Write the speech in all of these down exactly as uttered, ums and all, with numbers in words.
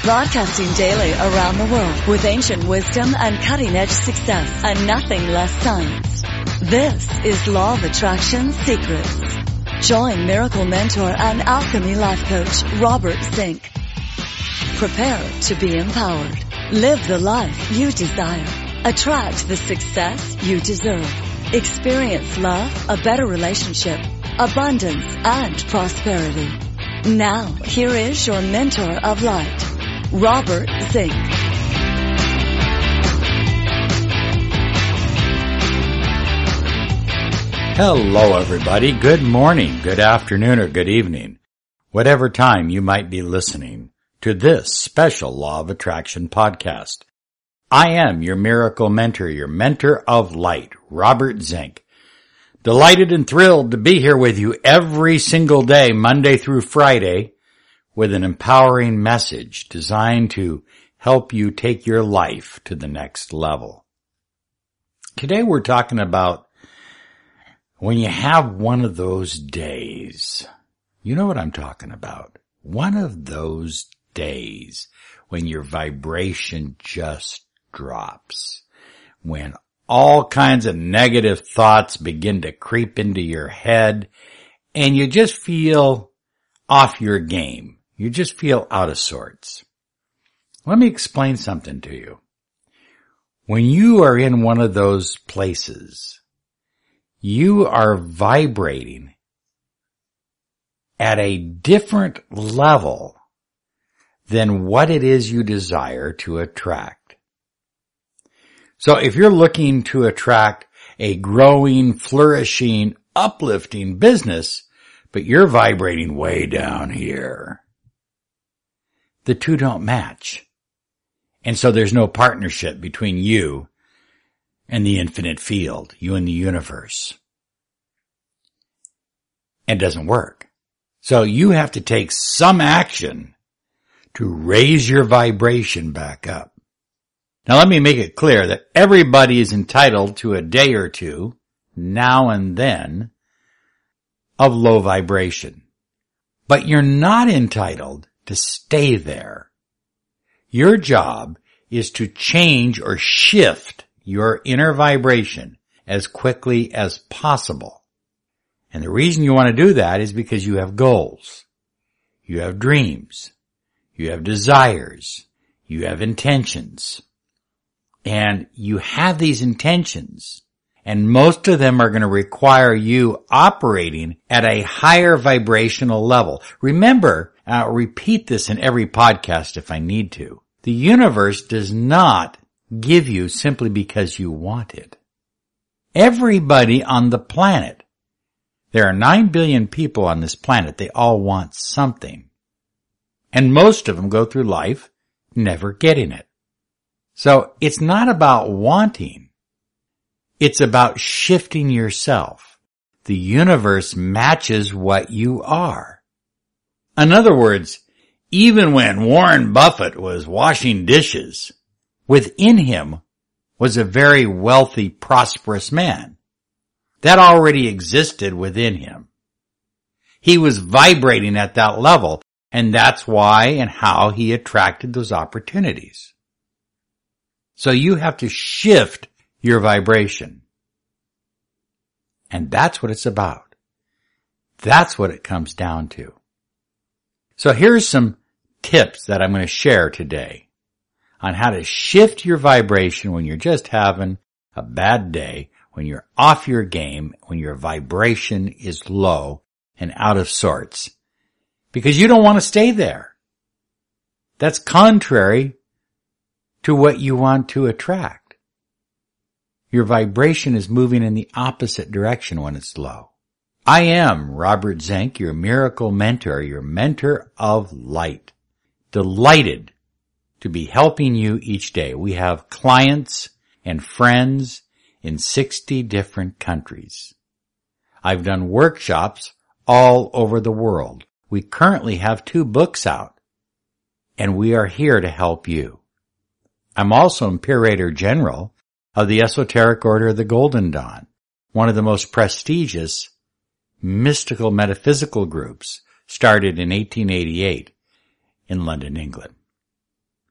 Broadcasting daily around the world with ancient wisdom and cutting-edge success and nothing less science. This is Law of Attraction Secrets. Join Miracle Mentor and Alchemy Life Coach Robert Zink. Prepare to be empowered. Live the life you desire. Attract the success you deserve. Experience love, a better relationship, abundance, and prosperity. Now, here is your Mentor of Light, Robert Zink. Hello, everybody. Good morning, good afternoon, or good evening, whatever time you might be listening to this special Law of Attraction podcast. I am your miracle mentor, your mentor of light, Robert Zink. Delighted and thrilled to be here with you every single day, Monday through Friday, with an empowering message designed to help you take your life to the next level. Today we're talking about when you have one of those days. You know what I'm talking about. One of those days when your vibration just drops. When all kinds of negative thoughts begin to creep into your head and you just feel off your game. You just feel out of sorts. Let me explain something to you. When you are in one of those places, you are vibrating at a different level than what it is you desire to attract. So if you're looking to attract a growing, flourishing, uplifting business, but you're vibrating way down here, the two don't match. And so there's no partnership between you and the infinite field, you and the universe. It doesn't work. So you have to take some action to raise your vibration back up. Now let me make it clear that everybody is entitled to a day or two, now and then, of low vibration. But you're not entitled to stay there. Your job is to change or shift your inner vibration as quickly as possible. And the reason you want to do that is because you have goals. You have dreams. You have desires. You have intentions. And you have these intentions, and most of them are going to require you operating at a higher vibrational level. Remember, I'll repeat this in every podcast if I need to. The universe does not give you simply because you want it. Everybody on the planet, there are nine billion people on this planet, they all want something. And most of them go through life never getting it. So it's not about wanting. It's about shifting yourself. The universe matches what you are. In other words, even when Warren Buffett was washing dishes, within him was a very wealthy, prosperous man. That already existed within him. He was vibrating at that level, and that's why and how he attracted those opportunities. So you have to shift your vibration. And that's what it's about. That's what it comes down to. So here's some tips that I'm going to share today on how to shift your vibration when you're just having a bad day, when you're off your game, when your vibration is low and out of sorts. Because you don't want to stay there. That's contrary to what you want to attract. Your vibration is moving in the opposite direction when it's low. I am Robert Zink, your miracle mentor, your mentor of light. Delighted to be helping you each day. We have clients and friends in sixty different countries. I've done workshops all over the world. We currently have two books out, and we are here to help you. I'm also Imperator General of the Esoteric Order of the Golden Dawn, one of the most prestigious mystical metaphysical groups started in eighteen eighty-eight in London, England.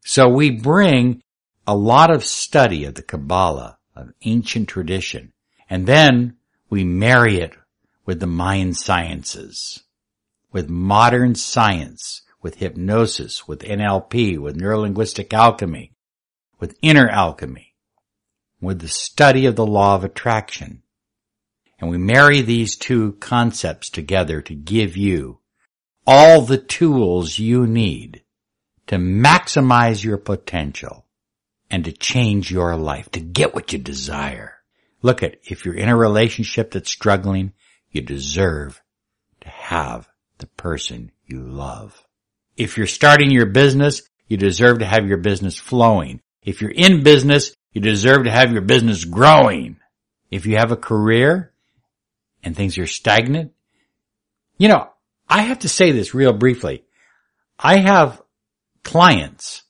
So we bring a lot of study of the Kabbalah, of ancient tradition, and then we marry it with the mind sciences, with modern science, with hypnosis, with N L P, with neurolinguistic alchemy, with inner alchemy, with the study of the law of attraction. And we marry these two concepts together to give you all the tools you need to maximize your potential and to change your life, to get what you desire. Look at, if you're in a relationship that's struggling, you deserve to have the person you love. If you're starting your business, you deserve to have your business flowing. If you're in business, you deserve to have your business growing. If you have a career and things are stagnant, you know, I have to say this real briefly. I have clients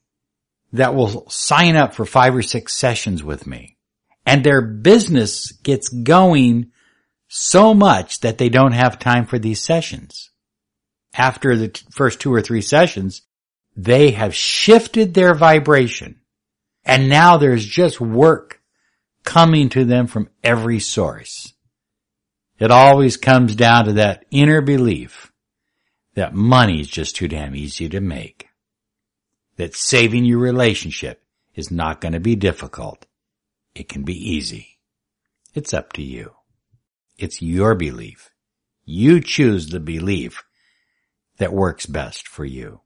that will sign up for five or six sessions with me, and their business gets going so much that they don't have time for these sessions. After the t- first two or three sessions, they have shifted their vibration, and now there's just work coming to them from every source. It always comes down to that inner belief that money is just too damn easy to make, that saving your relationship is not going to be difficult. It can be easy. It's up to you. It's your belief. You choose the belief that works best for you.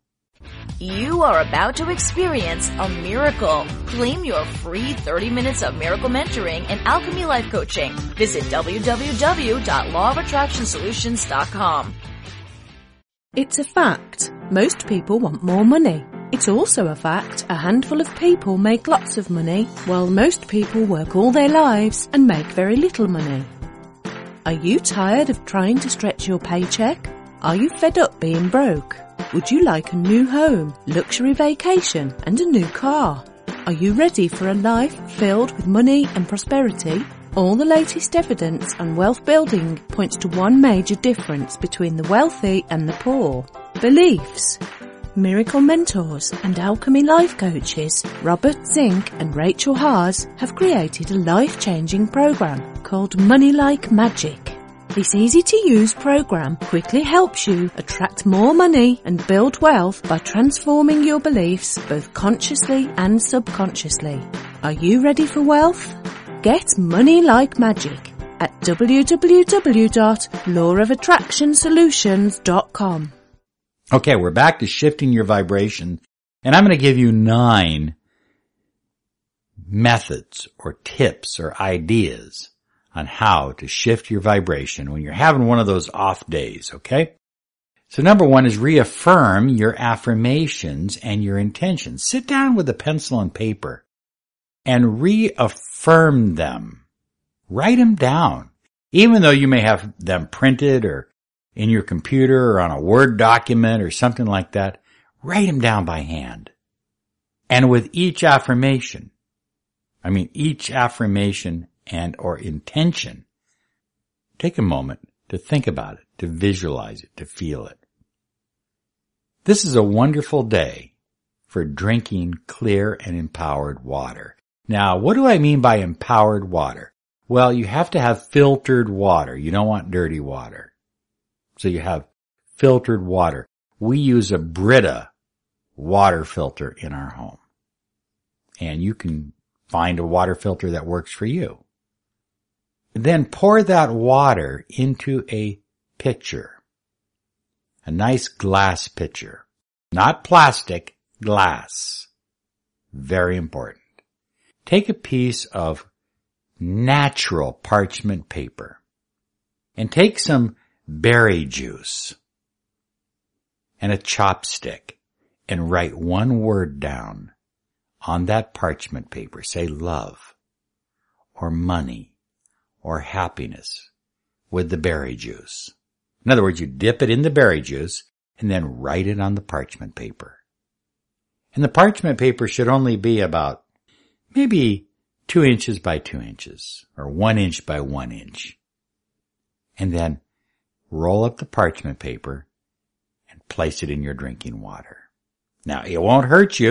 You are about to experience a miracle. Claim your free thirty minutes of miracle mentoring and alchemy life coaching. Visit w w w dot law of attraction solutions dot com. It's a fact. Most people want more money. It's also a fact a handful of people make lots of money, while most people work all their lives and make very little money. Are you tired of trying to stretch your paycheck? Are you fed up being broke? Would you like a new home, luxury vacation, and a new car? Are you ready for a life filled with money and prosperity? All the latest evidence on wealth building points to one major difference between the wealthy and the poor: beliefs. Miracle mentors and alchemy life coaches Robert Zink and Rachel Haas have created a life-changing program called Money Like Magic. This easy-to-use program quickly helps you attract more money and build wealth by transforming your beliefs both consciously and subconsciously. Are you ready for wealth? Get Money Like Magic at w w w dot law of attraction solutions dot com. Okay, we're back to shifting your vibration, and I'm going to give you nine methods or tips or ideas on how to shift your vibration when you're having one of those off days, okay? So number one is reaffirm your affirmations and your intentions. Sit down with a pencil and paper and reaffirm them. Write them down. Even though you may have them printed or in your computer or on a Word document or something like that, write them down by hand. And with each affirmation, I mean each affirmation and or intention, take a moment to think about it, to visualize it, to feel it. This is a wonderful day for drinking clear and empowered water. Now, what do I mean by empowered water? Well, you have to have filtered water. You don't want dirty water. So you have filtered water. We use a Brita water filter in our home. And you can find a water filter that works for you. Then pour that water into a pitcher. A nice glass pitcher. Not plastic, glass. Very important. Take a piece of natural parchment paper and take some berry juice and a chopstick and write one word down on that parchment paper. Say love or money or happiness with the berry juice. In other words, you dip it in the berry juice and then write it on the parchment paper. And the parchment paper should only be about maybe two inches by two inches or one inch by one inch. And then roll up the parchment paper and place it in your drinking water. Now, it won't hurt you.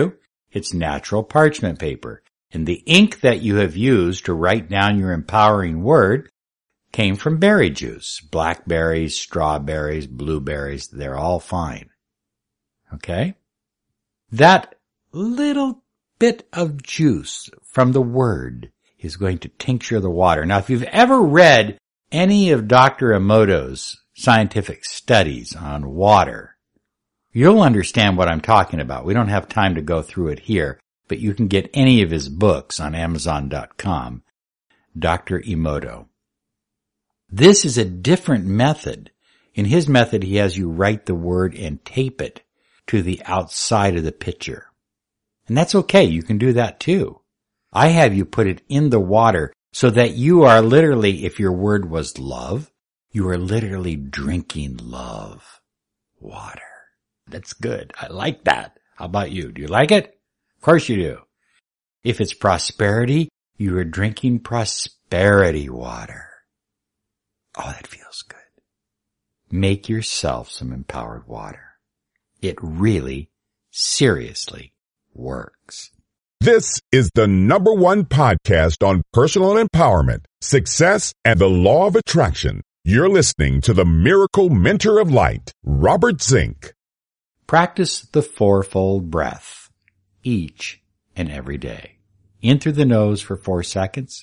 It's natural parchment paper. And the ink that you have used to write down your empowering word came from berry juice. Blackberries, strawberries, blueberries, they're all fine. Okay? That little bit of juice from the word is going to tincture the water. Now, if you've ever read any of Doctor Emoto's scientific studies on water, you'll understand what I'm talking about. We don't have time to go through it here, but you can get any of his books on Amazon dot com. Doctor Emoto. This is a different method. In his method, he has you write the word and tape it to the outside of the pitcher. And that's okay. You can do that too. I have you put it in the water so that you are literally, if your word was love, you are literally drinking love water. That's good. I like that. How about you? Do you like it? Of course you do. If it's prosperity, you are drinking prosperity water. Oh, that feels good. Make yourself some empowered water. It really, seriously works. This is the number one podcast on personal empowerment, success, and the law of attraction. You're listening to the Miracle Mentor of Light, Robert Zink. Practice the fourfold breath each and every day. In through the nose for four seconds.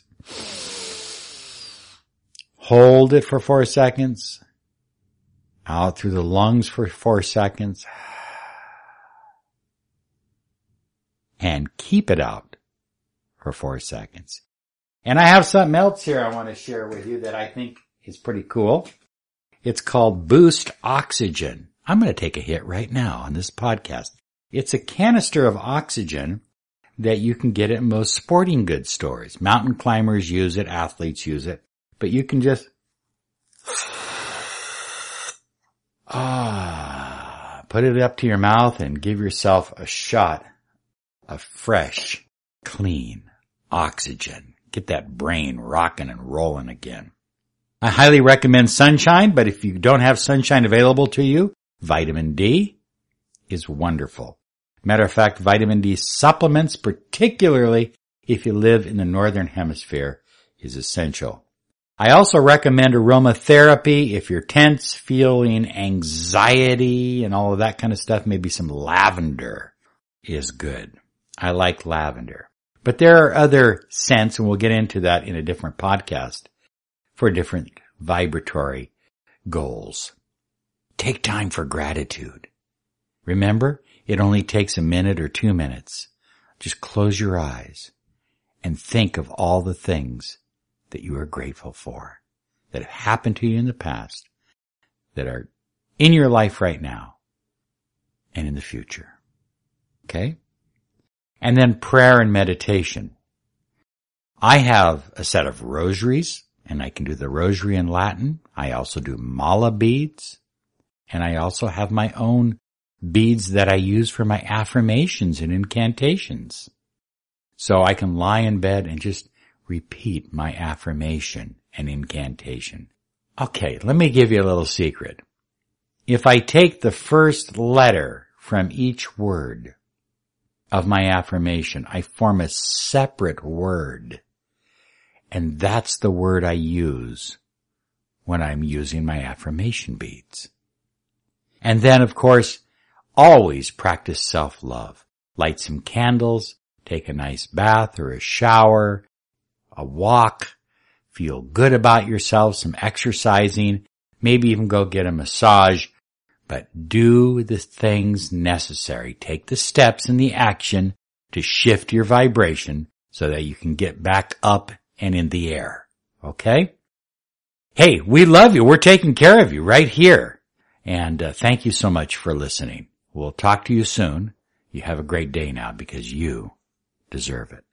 Hold it for four seconds. Out through the lungs for four seconds. And keep it out for four seconds. And I have something else here I want to share with you that I think is pretty cool. It's called Boost Oxygen. I'm going to take a hit right now on this podcast. It's a canister of oxygen that you can get at most sporting goods stores. Mountain climbers use it, athletes use it, but you can just ah, put it up to your mouth and give yourself a shot of fresh, clean oxygen. Get that brain rocking and rolling again. I highly recommend sunshine, but if you don't have sunshine available to you, vitamin D is wonderful. Matter of fact, vitamin D supplements, particularly if you live in the northern hemisphere, is essential. I also recommend aromatherapy if you're tense, feeling anxiety and all of that kind of stuff. Maybe some lavender is good. I like lavender. But there are other scents, and we'll get into that in a different podcast, for different vibratory goals. Take time for gratitude. Remember, it only takes a minute or two minutes. Just close your eyes and think of all the things that you are grateful for, that have happened to you in the past, that are in your life right now, and in the future. Okay? And then prayer and meditation. I have a set of rosaries, and I can do the rosary in Latin. I also do mala beads, and I also have my own beads that I use for my affirmations and incantations. So I can lie in bed and just repeat my affirmation and incantation. Okay, let me give you a little secret. If I take the first letter from each word of my affirmation, I form a separate word. And that's the word I use when I'm using my affirmation beads. And then, of course, always practice self-love. Light some candles, take a nice bath or a shower, a walk, feel good about yourself, some exercising, maybe even go get a massage, but do the things necessary. Take the steps and the action to shift your vibration so that you can get back up and in the air. Okay? Hey, we love you. We're taking care of you right here. And uh, thank you so much for listening. We'll talk to you soon. You have a great day now because you deserve it.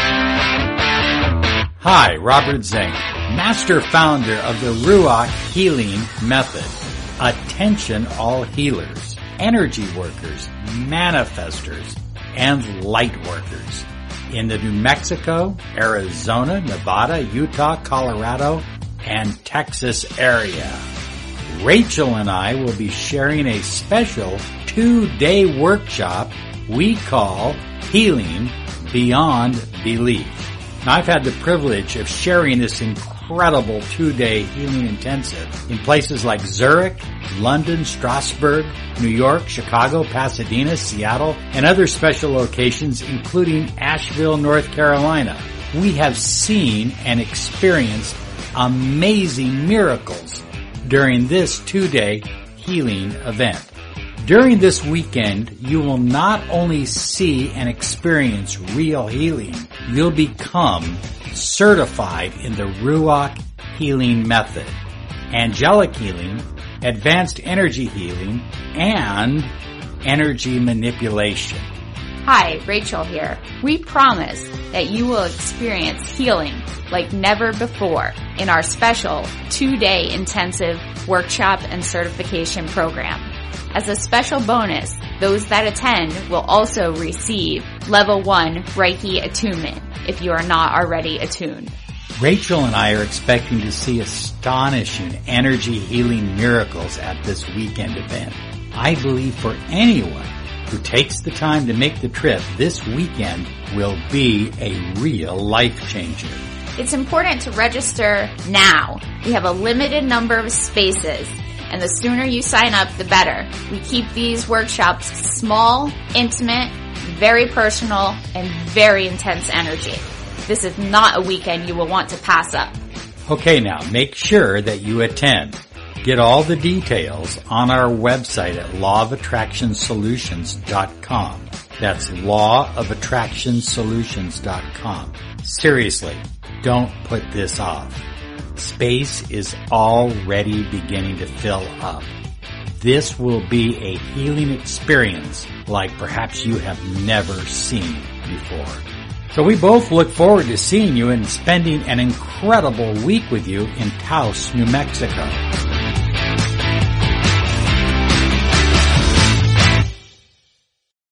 Hi, Robert Zink, master founder of the Ruach Healing Method. Attention all healers, energy workers, manifestors, and light workers in the New Mexico, Arizona, Nevada, Utah, Colorado, and Texas area. Rachel and I will be sharing a special two-day workshop we call Healing Beyond Belief. Now, I've had the privilege of sharing this incredible two-day healing intensive in places like Zurich, London, Strasbourg, New York, Chicago, Pasadena, Seattle, and other special locations, including Asheville, North Carolina. We have seen and experienced amazing miracles during this two-day healing event. During this weekend, you will not only see and experience real healing, you'll become certified in the Ruach healing method, angelic healing, advanced energy healing, and energy manipulation. Hi, Rachel here. We promise that you will experience healing like never before in our special two-day intensive workshop and certification program. As a special bonus, those that attend will also receive level one Reiki attunement if you are not already attuned. Rachel and I are expecting to see astonishing energy healing miracles at this weekend event. I believe for anyone who takes the time to make the trip, this weekend will be a real life changer. It's important to register now. We have a limited number of spaces, and the sooner you sign up, the better. We keep these workshops small, intimate, very personal, and very intense energy. This is not a weekend you will want to pass up. Okay, now make sure that you attend. Get all the details on our website at law of attraction solutions dot com. That's law of attraction solutions dot com. Seriously, don't put this off. Space is already beginning to fill up. This will be a healing experience like perhaps you have never seen before. So we both look forward to seeing you and spending an incredible week with you in Taos, New Mexico.